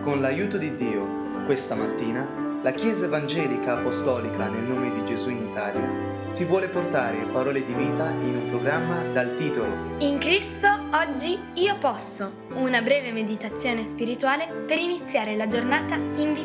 Con l'aiuto di Dio, questa mattina, la Chiesa Evangelica Apostolica nel nome di Gesù in Italia ti vuole portare parole di vita in un programma dal titolo In Cristo oggi io posso, una breve meditazione spirituale per iniziare la giornata in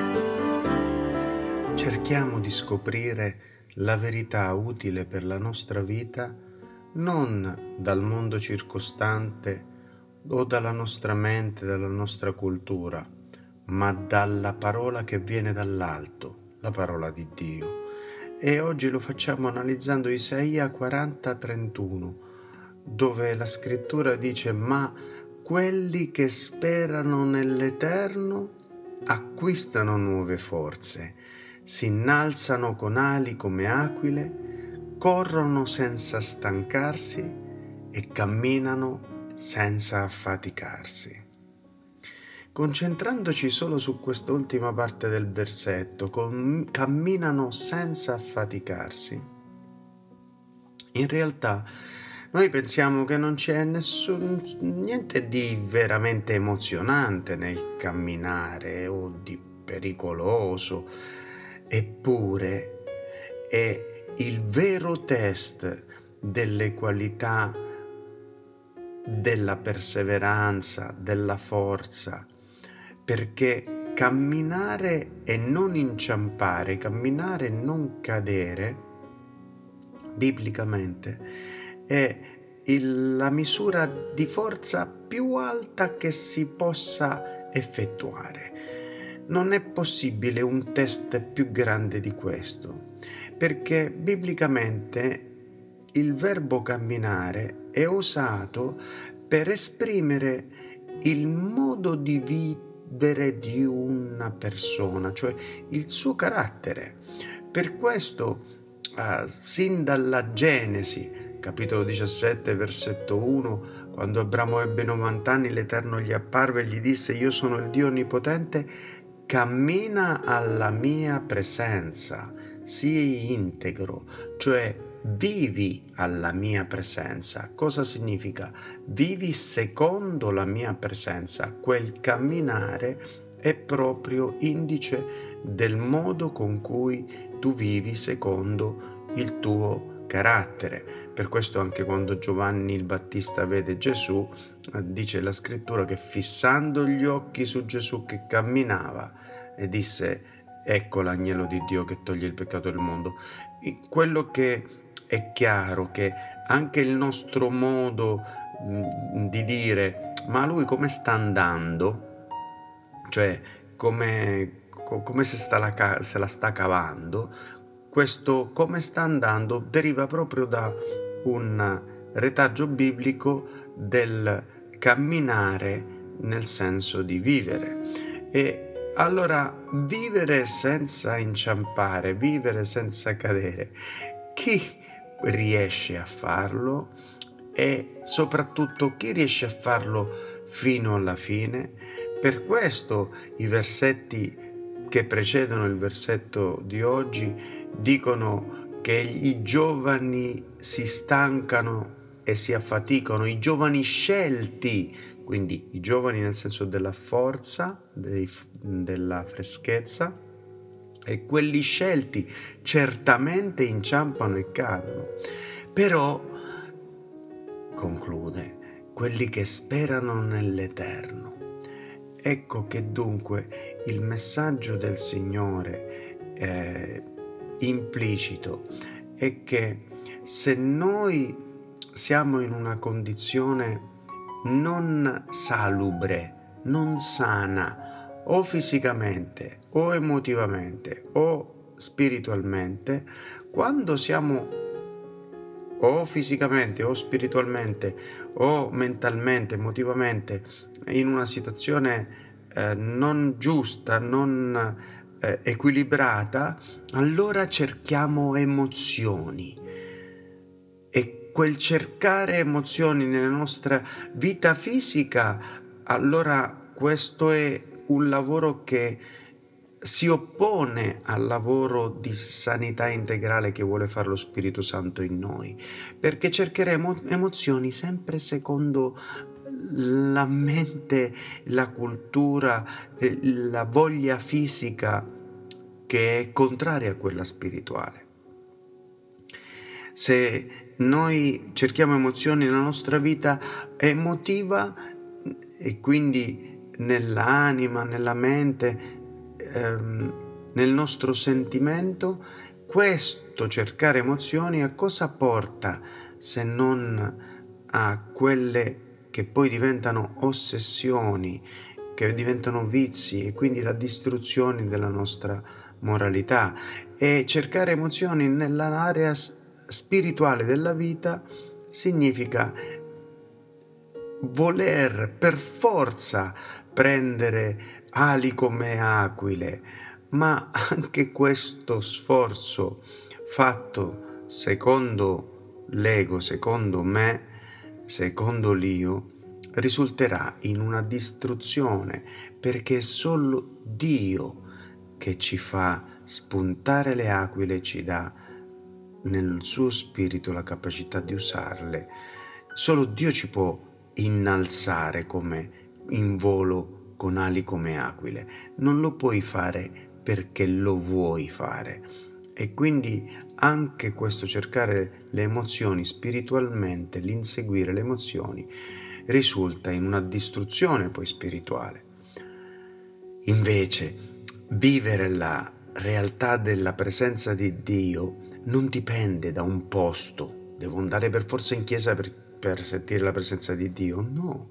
vittoria. Cerchiamo di scoprire la verità utile per la nostra vita non dal mondo circostante o dalla nostra mente, dalla nostra cultura, ma dalla parola che viene dall'alto, la parola di Dio. E oggi lo facciamo analizzando Isaia 40:31, dove la scrittura dice: ma quelli che sperano nell'Eterno acquistano nuove forze, si innalzano con ali come aquile, corrono senza stancarsi e camminano senza affaticarsi. Concentrandoci solo su quest'ultima parte del versetto, camminano senza affaticarsi, in realtà noi pensiamo che non c'è niente di veramente emozionante nel camminare o di pericoloso, eppure è il vero test delle qualità della perseveranza, della forza, perché camminare e non inciampare, camminare e non cadere, biblicamente, è la misura di forza più alta che si possa effettuare. Non è possibile un test più grande di questo, perché biblicamente il verbo camminare è usato per esprimere il modo di vivere di una persona, cioè il suo carattere. Per questo, sin dalla Genesi, capitolo 17, versetto 1, quando Abramo ebbe 90 anni, l'Eterno gli apparve e gli disse: io sono il Dio Onnipotente, cammina alla mia presenza, sii integro, cioè vivi alla mia presenza. Cosa significa? Vivi secondo la mia presenza. Quel camminare è proprio indice del modo con cui tu vivi secondo il tuo carattere. Per questo anche quando Giovanni il Battista vede Gesù, dice la scrittura che fissando gli occhi su Gesù che camminava, e disse: ecco l'agnello di Dio che toglie il peccato del mondo. Quello che è chiaro che anche il nostro modo di dire: ma lui come sta andando, cioè come se la sta cavando, questo come sta andando deriva proprio da un retaggio biblico del camminare nel senso di vivere. E allora vivere senza inciampare, vivere senza cadere, chi riesce a farlo? E soprattutto chi riesce a farlo fino alla fine? Per questo i versetti che precedono il versetto di oggi dicono che i giovani si stancano e si affaticano, i giovani scelti, quindi i giovani nel senso della forza, della freschezza, e quelli scelti certamente inciampano e cadono. Però, conclude, quelli che sperano nell'Eterno. Ecco che dunque il messaggio del Signore implicito è che se noi siamo in una condizione non salubre, non sana, o fisicamente, o emotivamente, o spiritualmente, quando siamo o fisicamente, o spiritualmente, o mentalmente, emotivamente, in una situazione non giusta, non equilibrata, allora cerchiamo emozioni. E quel cercare emozioni nella nostra vita fisica, allora questo è un lavoro che si oppone al lavoro di sanità integrale che vuole fare lo Spirito Santo in noi, perché cercheremo emozioni sempre secondo la mente, la cultura, la voglia fisica che è contraria a quella spirituale. Se noi cerchiamo emozioni nella nostra vita emotiva e quindi nell'anima, nella mente, nel nostro sentimento, questo cercare emozioni a cosa porta se non a quelle che poi diventano ossessioni, che diventano vizi e quindi la distruzione della nostra moralità. E cercare emozioni nell'area spirituale della vita significa voler per forza prendere ali come aquile, ma anche questo sforzo fatto secondo l'ego, secondo me, secondo l'io, risulterà in una distruzione, perché è solo Dio che ci fa spuntare le aquile, ci dà nel suo spirito la capacità di usarle. Solo Dio ci può innalzare come in volo con ali come aquile. Non lo puoi fare perché lo vuoi fare. E quindi anche questo cercare le emozioni spiritualmente, l'inseguire le emozioni, risulta in una distruzione poi spirituale. Invece, vivere la realtà della presenza di Dio non dipende da un posto. Devo andare per forza in chiesa per sentire la presenza di Dio? No.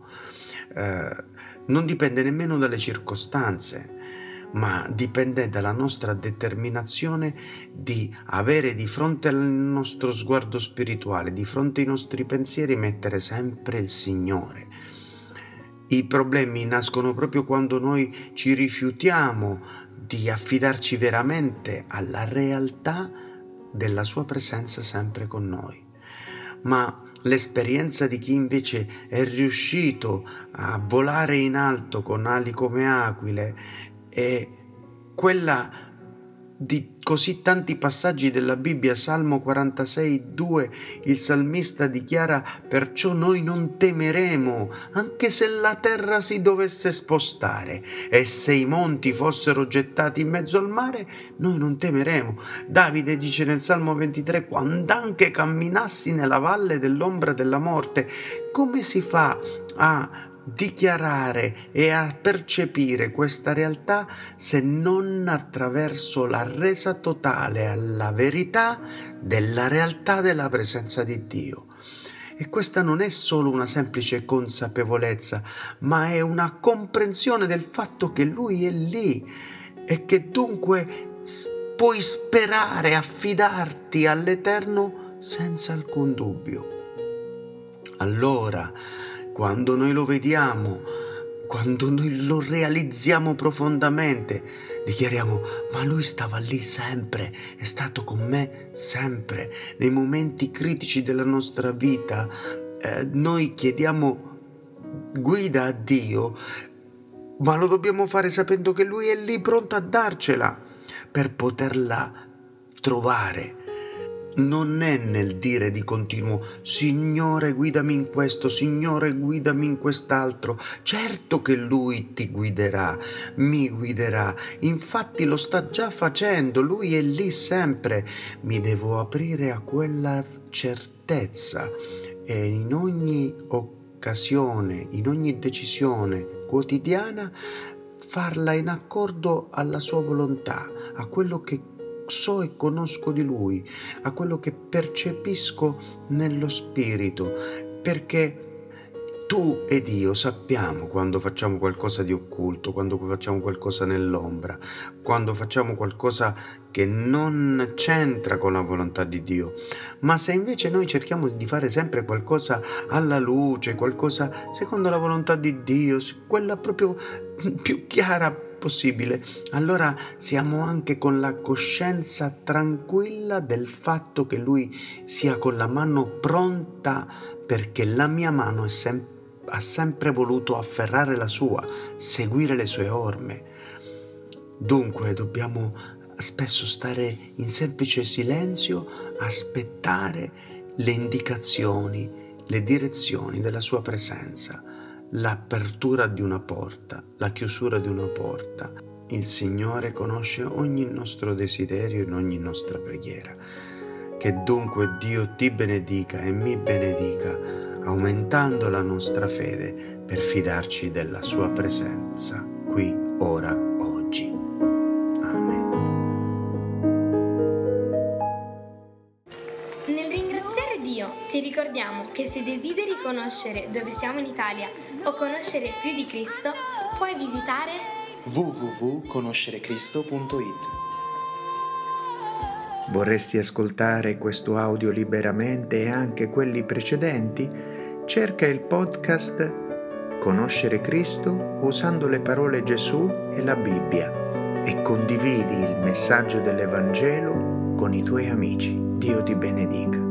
Non dipende nemmeno dalle circostanze, ma dipende dalla nostra determinazione di avere di fronte al nostro sguardo spirituale, di fronte ai nostri pensieri, mettere sempre il Signore. I problemi nascono proprio quando noi ci rifiutiamo di affidarci veramente alla realtà della sua presenza sempre con noi. Ma l'esperienza di chi invece è riuscito a volare in alto con ali come aquile è quella di così tanti passaggi della Bibbia. Salmo 46:2, il salmista dichiara: perciò noi non temeremo, anche se la terra si dovesse spostare e se i monti fossero gettati in mezzo al mare, noi non temeremo. Davide dice nel Salmo 23: quando anche camminassi nella valle dell'ombra della morte. Come si fa a dichiarare e a percepire questa realtà se non attraverso la resa totale alla verità della realtà della presenza di Dio? E questa non è solo una semplice consapevolezza, ma è una comprensione del fatto che Lui è lì e che dunque puoi sperare, affidarti all'Eterno senza alcun dubbio. Allora, quando noi lo vediamo, quando noi lo realizziamo profondamente, dichiariamo: ma Lui stava lì sempre, è stato con me sempre. Nei momenti critici della nostra vita, noi chiediamo guida a Dio, ma lo dobbiamo fare sapendo che Lui è lì pronto a darcela per poterla trovare. Non è nel dire di continuo: Signore guidami in questo, Signore guidami in quest'altro. Certo che Lui ti guiderà, mi guiderà, infatti lo sta già facendo, Lui è lì sempre. Mi devo aprire a quella certezza e in ogni occasione, in ogni decisione quotidiana, farla in accordo alla sua volontà, a quello che so e conosco di Lui, a quello che percepisco nello spirito, perché tu ed io sappiamo quando facciamo qualcosa di occulto, quando facciamo qualcosa nell'ombra, quando facciamo qualcosa che non c'entra con la volontà di Dio. Ma se invece noi cerchiamo di fare sempre qualcosa alla luce, qualcosa secondo la volontà di Dio, quella proprio più chiara possibile, allora siamo anche con la coscienza tranquilla del fatto che Lui sia con la mano pronta, perché la mia mano ha sempre voluto afferrare la sua, seguire le sue orme. Dunque dobbiamo spesso stare in semplice silenzio, aspettare le indicazioni, le direzioni della sua presenza. l'apertura di una porta, la chiusura di una porta. Il Signore conosce ogni nostro desiderio in ogni nostra preghiera. Che dunque Dio ti benedica e mi benedica, aumentando la nostra fede per fidarci della sua presenza, qui, ora, oggi. Amen. Nel ringraziare Dio ti ricordiamo che se desideri conoscere dove siamo in Italia o conoscere più di Cristo, puoi visitare www.conoscerecristo.it. Vorresti ascoltare questo audio liberamente e anche quelli precedenti? Cerca il podcast Conoscere Cristo usando le parole Gesù e la Bibbia e condividi il messaggio dell'Evangelo con i tuoi amici. Dio ti benedica.